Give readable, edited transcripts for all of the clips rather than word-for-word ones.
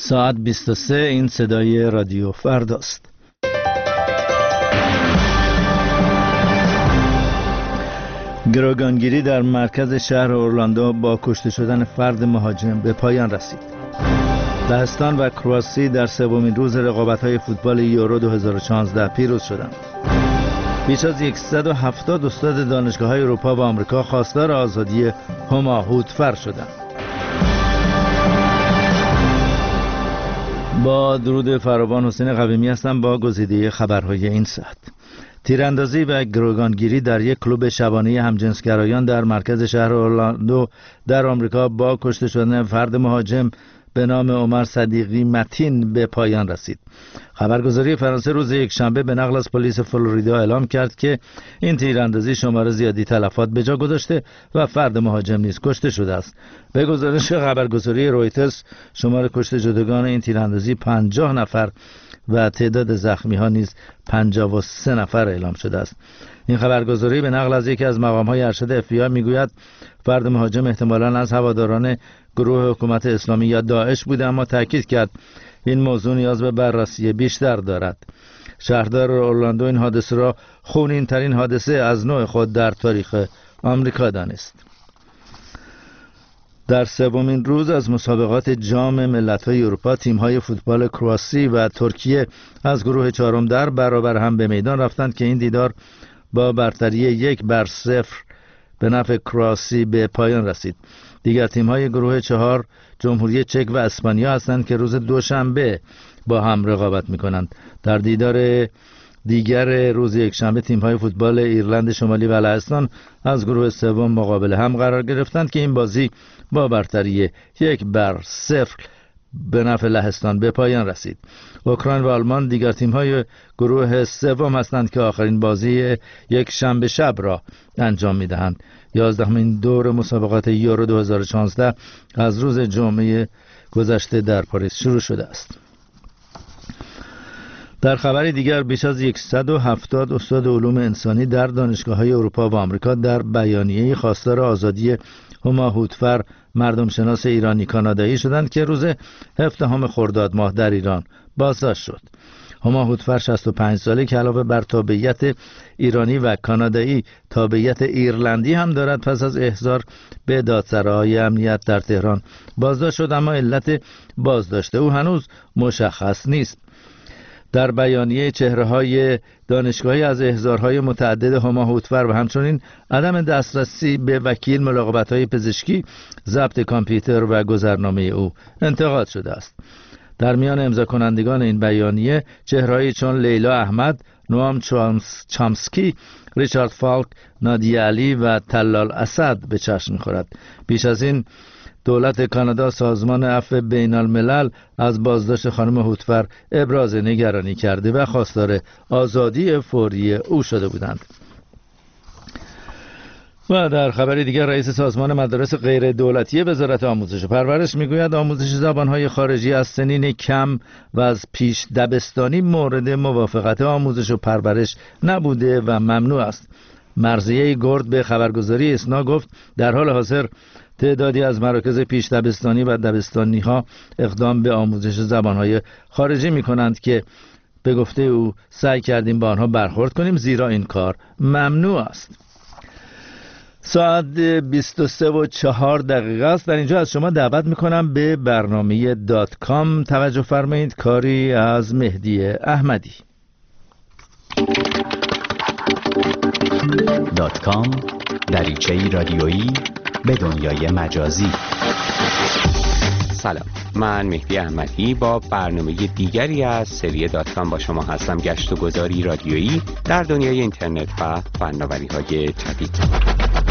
ساعت 23. این صدای رادیو فرداست. گروگانگیری در مرکز شهر اورلاندو با کشته شدن فرد مهاجم به پایان رسید. لهستان و کرواسی در سومین روز رقابت‌های فوتبال یورو 2014 پیروز شدند. بیش از 170 استاد دانشگاه‌های اروپا و آمریکا خواستار آزادی هما هوتفر شدند. با درود فراوان، حسین قویمی هستم با گزیده خبرهای این ساعت. تیراندازی و گروگانگیری در یک کلوب شبانه همجنسگرایان در مرکز شهر اورلاندو در آمریکا با کشته شدن فرد مهاجم به نام عمر صدیقی متین به پایان رسید. خبرگزاری فرانسه روز یکشنبه به نقل از پلیس فلوریدا اعلام کرد که این تیراندازی شمار زیادی تلفات به جا گذاشته و فرد مهاجم نیز کشته شده است. به گزارش خبرگزاری رویترز شمار کشته شدگان این تیراندازی 50 نفر و تعداد زخمی ها نیز 53 نفر اعلام شده است. این خبرگزاری به نقل از یکی از مقام‌های ارشد FBI میگوید فرد مهاجم احتمالاً از هواداران گروه حکومت اسلامی یا داعش بوده، اما تاکید کرد این موضوع نیاز به بررسی بیشتر دارد. شهردار اورلاندو این حادثه را خونین ترین حادثه از نوع خود در تاریخ آمریکا دانست. در سومین روز از مسابقات جام ملت‌های اروپا تیم‌های فوتبال کرواسی و ترکیه از گروه چهارم در برابر هم به میدان رفتند که این دیدار با برتری 1-0 به نفع کرواسی به پایان رسید. دیگر تیم‌های گروه 4 جمهوری چک و اسپانیا هستند که روز دوشنبه با هم رقابت می‌کنند. در دیدار دیگر روز یکشنبه تیم‌های فوتبال ایرلند شمالی و لهستان از گروه سوم مقابل هم قرار گرفتند که این بازی با برتری 1-0 به نفع لهستان به پایان رسید. اوکراین و آلمان دیگر تیم‌های گروه سوم هستند که آخرین بازی یک شنبه شب را انجام می‌دهند. 11مین دور مسابقات یورو 2014 از روز جمعه گذشته در پاریس شروع شده است. در خبری دیگر بیش از 170 استاد علوم انسانی در دانشگاه‌های اروپا و آمریکا در بیانیه‌ای خواستار آزادی هما هوتفر مردم شناس ایرانی کانادایی شدند که روز 17 خرداد ماه در ایران بازداشت شد. هما هوتفر 65 ساله که علاوه بر تابعیت ایرانی و کانادایی تابعیت ایرلندی هم دارد پس از احضار به دادسرای امنیت در تهران بازداشت شد، اما علت بازداشت او هنوز مشخص نیست. در بیانیه چهره‌های دانشگاهی از احضارهای متعدد هما هوتفر و همچنین عدم دسترسی به وکیل، ملاقات‌های پزشکی، ضبط کامپیوتر و گذرنامه او انتقاد شده است. در میان امضا کنندگان این بیانیه چهره‌هایی چون لیلا احمد، نوام چامسکی، ریچارد فالک، نادیه علی و تلال اسد به چشم می‌خورد. بیش از این دولت کانادا، سازمان عفو بین الملل از بازداشت خانم هوتفر ابراز نگرانی کرده و خواستار آزادی فوری او شده بودند. و در خبری دیگر رئیس سازمان مدارس غیر دولتی وزارت آموزش و پرورش میگوید آموزش زبانهای خارجی از سنین کم و از پیش دبستانی مورد موافقت آموزش و پرورش نبوده و ممنوع است. مرضیه گرد به خبرگزاری اسنا گفت در حال حاضر تعدادی از مراکز پیش دبستانی و دبستانی ها اقدام به آموزش زبانهای خارجی می کنند که به گفته او سعی کردیم با آنها برخورد کنیم زیرا این کار ممنوع است. ساعت 23:04 است. در اینجا از شما دعوت می کنم به برنامه .com توجه فرمایید، کاری از مهدی احمدی. .com دریچه‌ای رادیویی به دنیای مجازی. سلام، من مهدی احمدی با برنامه دیگری از سری .com با شما هستم. گشت و گذاری رادیویی در دنیای اینترنت و فناوری‌های جدید.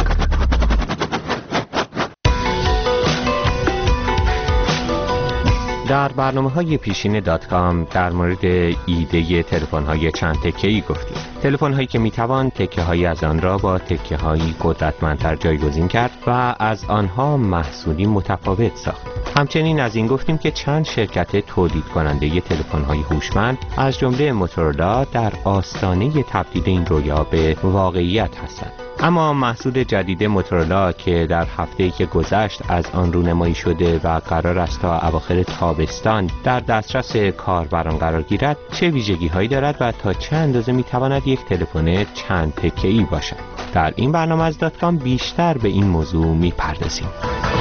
در برنامه‌های پیشین .com در مورد ایده تلفن‌های چند تکه‌ای گفتیم. تلفن‌هایی که می‌توان تکه‌هایی از آن را با تکه‌هایی قدرتمندتر جایگزین کرد و از آنها محصولی متفاوت ساخت. همچنین از این گفتیم که چند شرکت تولید کننده تلفن‌های هوشمند از جمله موتورولا در آستانه تبدیل این رویا به واقعیت هستند. اما محصول جدید موتورولا که در هفته‌ای که گذشت از آن رونمایی شده و قرار است تا اواخر تابستان تابستان در دسترس کاربران قرار گیرد چه ویژگی‌هایی دارد و تا چه اندازه می‌تواند یک تلفن چند تکه‌ای باشد. در این برنامه از .com بیشتر به این موضوع می‌پردازیم.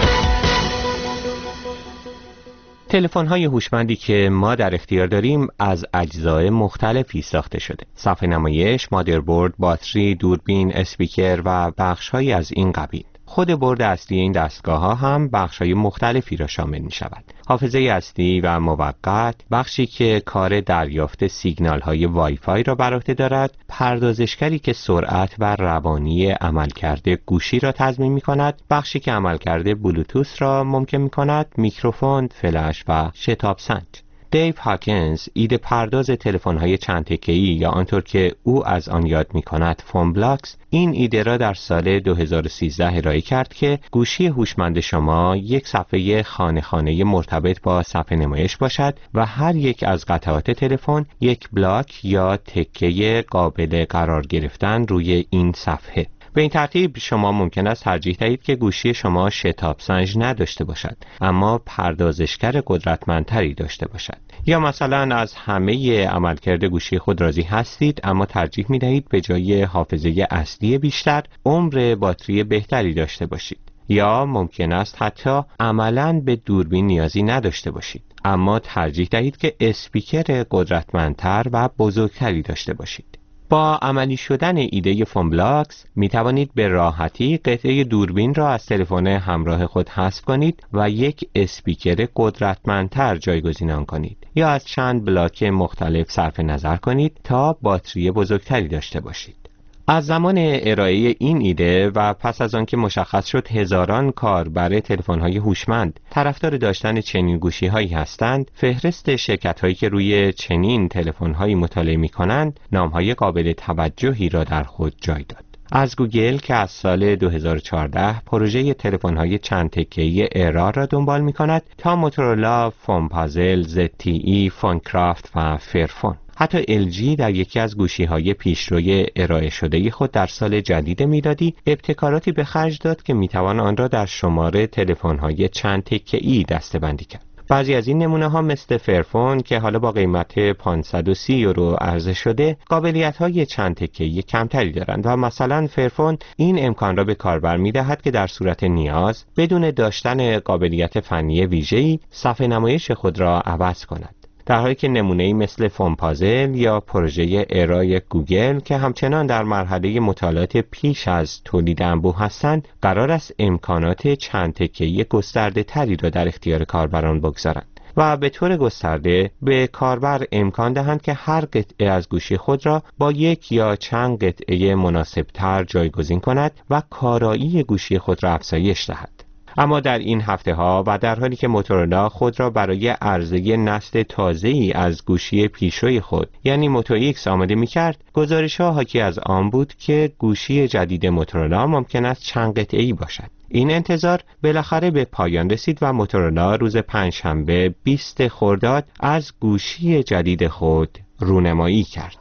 تلفن‌های هوشمندی که ما در اختیار داریم از اجزای مختلفی ساخته شده. صفحه نمایش، مادربرد، باتری، دوربین، اسپیکر و بخش‌هایی از این قبیل. خود برد اصلی این دستگاه‌ها هم بخش‌های مختلفی را شامل می‌شود. حافظه اصلی و موقت، بخشی که کار دریافت سیگنال‌های وایفای را بر عهده دارد، پردازشگری که سرعت و روانی عملکرد گوشی را تضمین می‌کند، بخشی که عملکرد بلوتوث را ممکن می‌کند، میکروفون، فلش و شتاب سنج. دیو هاکینز ایده پرداز تلفن‌های چند تکه‌ای یا آنطور که او از آن یاد می‌کند فون بلاکس این ایده را در سال 2013 ارائه کرد که گوشی هوشمند شما یک صفحه خانه مرتبط با صفحه نمایش باشد و هر یک از قطعات تلفن یک بلاک یا تکه قابل قرار گرفتن روی این صفحه. به این ترتیب شما ممکن است ترجیح دهید که گوشی شما شتاب سنج نداشته باشد اما پردازشگر قدرتمندتری داشته باشد، یا مثلا از همه عملکرد گوشی خود راضی هستید اما ترجیح می دهید به جای حافظه اصلی بیشتر عمر باتری بهتری داشته باشید، یا ممکن است حتی عملاً به دوربین نیازی نداشته باشید اما ترجیح دهید که اسپیکر قدرتمندتر و بزرگتری داشته باشید. با عملی شدن ایده فون بلاکس می توانید به راحتی قطعه دوربین را از تلفن همراه خود حذف کنید و یک اسپیکر قدرتمندتر جایگزین آن کنید، یا از چند بلاک مختلف صرف نظر کنید تا باتری بزرگتری داشته باشید. از زمان ارائه این ایده و پس از آنکه مشخص شد هزاران کاربر تلفن‌های هوشمند طرفدار داشتن چنین گوشی‌هایی هستند، فهرست شرکت‌هایی که روی چنین تلفن‌هایی مطالعه می‌کنند نام‌های قابل توجهی را در خود جای داد. از گوگل که از سال 2014 پروژه تلفن‌های چند تکه‌ای ایرار را دنبال می‌کند تا موتورولا، فونپازل، ZTE، فونکرافت و فرفون. حتی LG در یکی از گوشی‌های پیشروی ارائه شده خود در سال جدید میلادی ابتکاراتی به خرج داد که میتوان آن را در شمار تلفن‌های چند تکه‌ای دسته‌بندی کرد. بعضی از این نمونه‌ها مثل فرفون که حالا با قیمت 530 یورو عرضه شده، قابلیت‌های چند تکه‌ای کمتری دارند و مثلا فرفون این امکان را به کاربر می‌دهد که در صورت نیاز بدون داشتن قابلیت فنی ویژه‌ای صفحه نمایش خود را عوض کند. در حالی که نمونه‌ای مثل فونپازل یا پروژه ارائه گوگل که همچنان در مرحله مطالعات پیش از تولید انبوه هستند، قرار است امکانات چند تکه‌ای گسترده تری را در اختیار کاربران بگذارند و به طور گسترده به کاربر امکان دهند که هر قطعه از گوشی خود را با یک یا چند قطعه مناسبتر جایگزین کند و کارایی گوشی خود را افزایش دهد. اما در این هفته ها و در حالی که موتورولا خود را برای عرضه نسل تازه‌ای از گوشی پیشروی خود یعنی موتو ایکس آماده می‌کرد، گزارش‌ها حاکی از آن بود که گوشی جدید موتورولا ممکن است چند قطعه‌ای باشد. این انتظار بالاخره به پایان رسید و موتورولا روز پنجشنبه 20 خرداد از گوشی جدید خود رونمایی کرد.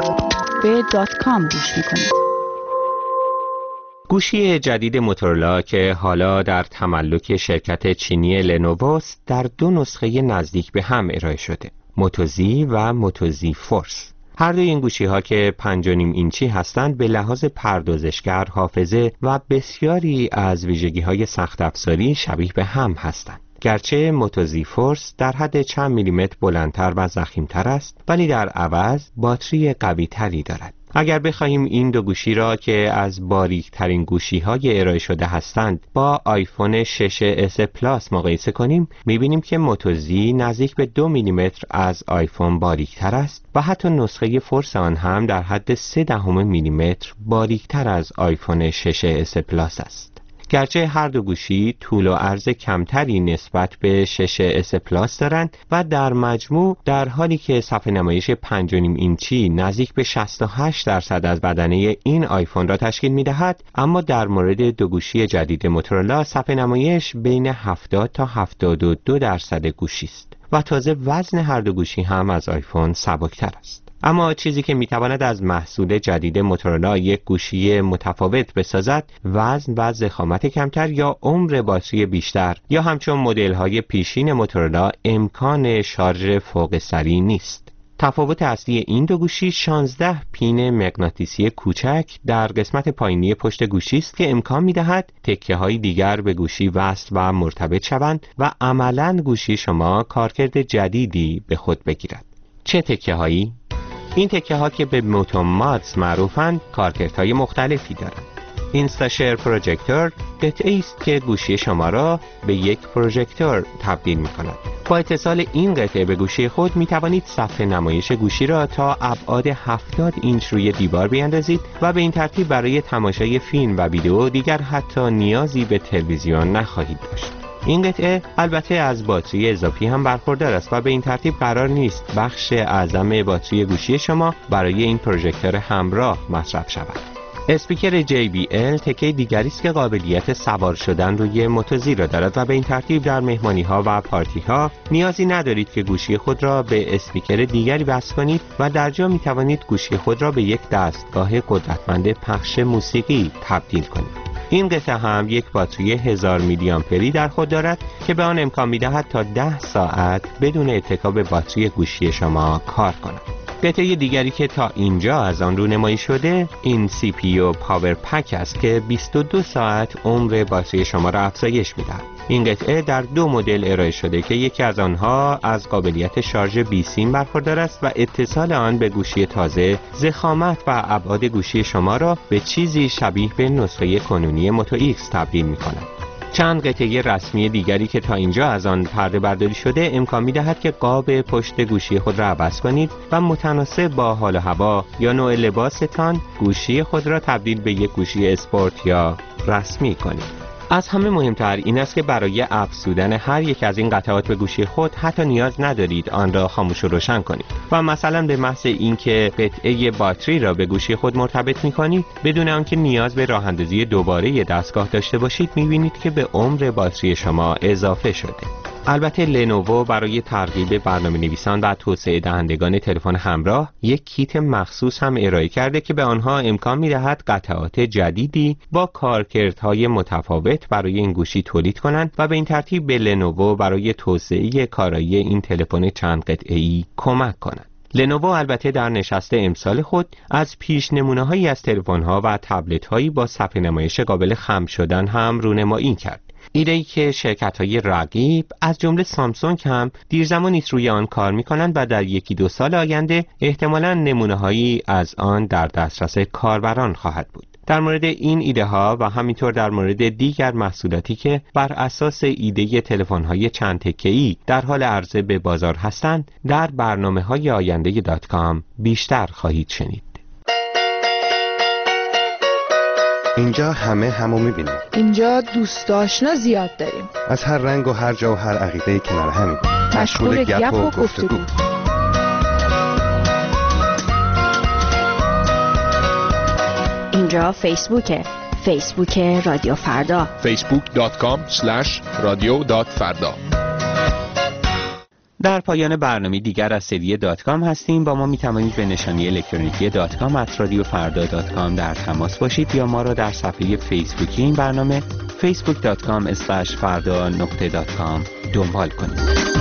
به .com گوش می‌کنید. گوشی جدید موتورولا که حالا در تملک شرکت چینی لنووست در دو نسخه نزدیک به هم ارائه شده، موتوزی و موتوزی فورس. هر دو این گوشی‌ها که 5.5 اینچی هستند به لحاظ پردازشگر، حافظه و بسیاری از ویژگی‌های سخت افزاری شبیه به هم هستند. گرچه موتوزی فورس در حد چند میلیمتر بلندتر و ضخیم‌تر است، ولی در عوض باتری قوی‌تری دارد. اگر بخواهیم این دو گوشی را که از باریک‌ترین گوشی‌های ارائه شده هستند با آیفون 6s پلاس مقایسه کنیم، می‌بینیم که موتوزی نزدیک به 2 میلیمتر از آیفون باریک‌تر است و حتی نسخه فورس آن هم در حد 0.3 میلیمتر باریک‌تر از آیفون 6s پلاس است. گرچه هر دو گوشی طول و عرض کمتری نسبت به 6s پلاس دارند و در مجموع در حالی که صفحه نمایش 5.5 اینچی نزدیک به 68% از بدنه این آیفون را تشکیل می‌دهد، اما در مورد دو گوشی جدید موتورولا صفحه نمایش بین 70 تا 72% گوشی است و تازه وزن هر دو گوشی هم از آیفون سبکتر است. اما چیزی که میتواند از محصول جدید موتورولا یک گوشی متفاوت بسازد وزن و ضخامت کمتر یا عمر باتری بیشتر یا همچون مدل‌های پیشین موتورولا امکان شارژ فوق سری نیست. تفاوت اصلی این دو گوشی 16 پین مغناطیسی کوچک در قسمت پایینی پشت گوشی است که امکان می‌دهد تکه‌های دیگر به گوشی وصل و مرتبط شوند و عملاً گوشی شما کارکرد جدیدی به خود بگیرد. چه تکه‌هایی؟ این تکه‌ها که به موتوماتس معروفند کارکردهای مختلفی دارند. اینستاشر پروژکتور قطعه‌ای است که گوشی شما را به یک پروژکتور تبدیل می‌کند. با اتصال این قطعه به گوشی خود می‌توانید صفحه نمایش گوشی را تا ابعاد 70 اینچ روی دیوار بیاندازید و به این ترتیب برای تماشای فیلم و ویدیو دیگر حتی نیازی به تلویزیون نخواهید داشت. این قطعه البته از باتری اضافی هم برخوردار است و به این ترتیب قرار نیست بخش اعظم باتری گوشی شما برای این پروژکتور همراه مصرف شود. اسپیکر JBL تکه دیگری است که قابلیت سوار شدن روی موتوزی را دارد و به این ترتیب در مهمانی‌ها و پارتی‌ها نیازی ندارید که گوشی خود را به اسپیکر دیگری وصل کنید و در جا می‌توانید گوشی خود را به یک دستگاه قدرتمند پخش موسیقی تبدیل کنید. این قطعه هم یک باتری 1000 میلی آمپری در خود دارد که به آن امکان می‌دهد تا 10 ساعت بدون اتکا به باتری گوشی شما کار کند. قطعه دیگری که تا اینجا از آن رونمایی شده این CPU پاور پک است که 22 ساعت عمر باتری شما را افزایش می‌دهد. این قطعه در 2 مدل ارائه شده که یکی از آنها از قابلیت شارژ بی سیم برخوردار است و اتصال آن به گوشی تازه ضخامت و ابعاد گوشی شما را به چیزی شبیه به نسخه کنونی موتو ایکس تبدیل می‌کند. چند قطعه رسمی دیگری که تا اینجا از آن پرده برداری شده امکان می‌دهد که قاب پشت گوشی خود را عوض کنید و متناسب با حال و هوا یا نوع لباستان گوشی خود را تبدیل به یک گوشی اسپورت یا رسمی کنید. از همه مهمتر این است که برای افزودن هر یک از این قطعات به گوشی خود حتی نیاز ندارید آن را خاموش و روشن کنید و مثلا به محض اینکه قطعه باتری را به گوشی خود مرتبط می‌کنید بدون آنکه نیاز به راه‌اندازی دوباره دستگاه داشته باشید می‌بینید که به عمر باتری شما اضافه شده. البته لنوو برای ترغیب برنامه‌نویسان و توسعه دهندگان تلفن همراه یک کیت مخصوص هم ارائه کرده که به آنها امکان می‌دهد قطعات جدیدی با کارکردهای متفاوت برای این گوشی تولید کنند و به این ترتیب به لنوو برای توسعه کارایی این تلفن چند قطعه‌ای کمک کنند. لنوو البته در نشست امسال خود از پیش نمونه‌هایی از تلفن‌ها و تبلت‌هایی با صفحه نمایش قابل خم شدن هم رونمایی کرد. ایده‌ای که شرکت‌های رقیب از جمله سامسونگ هم دیر زمانی است روی آن کار می‌کنند و در 1-2 سال آینده احتمالاً نمونه‌هایی از آن در دسترس کاربران خواهد بود. در مورد این ایده ها و همینطور در مورد دیگر محصولاتی که بر اساس ایده تلفن‌های چند تکه‌ای در حال عرضه به بازار هستند در برنامه‌های آینده .com بیشتر خواهید شنید. اینجا همو می‌بینیم. اینجا دوست آشنا زیاد داریم. از هر رنگ و هر جا و هر عقیده‌ای کنار همیم. مشغول گپ و گفتگو. اینجا فیسبوک رادیو فردا. facebook.com/radio.farda. در پایان برنامه دیگر از سری .com هستیم. با ما می توانید به نشانی الکترونیکی .com@radiofarda.com در تماس باشید یا ما را در صفحه فیسبوکی این برنامه facebook.com/farda.com دنبال کنید.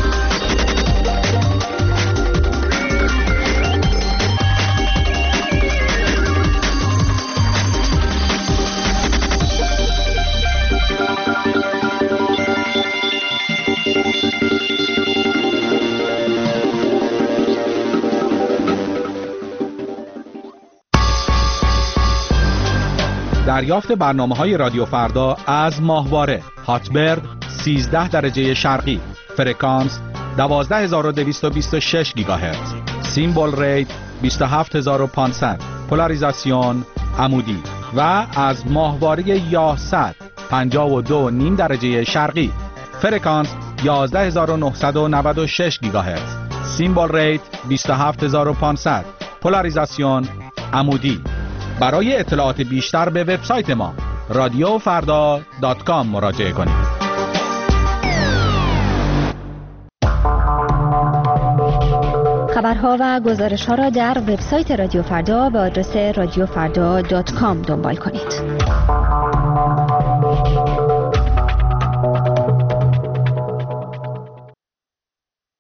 دریافت برنامه‌های رادیو فردا از ماهواره هاتبرد 13 درجه شرقی، فرکانس 12226 گیگاهرتز، سیمبل ریت 27500، پولاریزاسیون عمودی و از ماهواره یاهصد 52.5 درجه شرقی، فرکانس 11996 گیگاهرتز، سیمبل ریت 27500، پولاریزاسیون عمودی. برای اطلاعات بیشتر به وبسایت ما radiofarda.com مراجعه کنید. خبرها و گزارش‌ها را در وبسایت رادیو فردا به آدرس radiofrda.com دنبال کنید.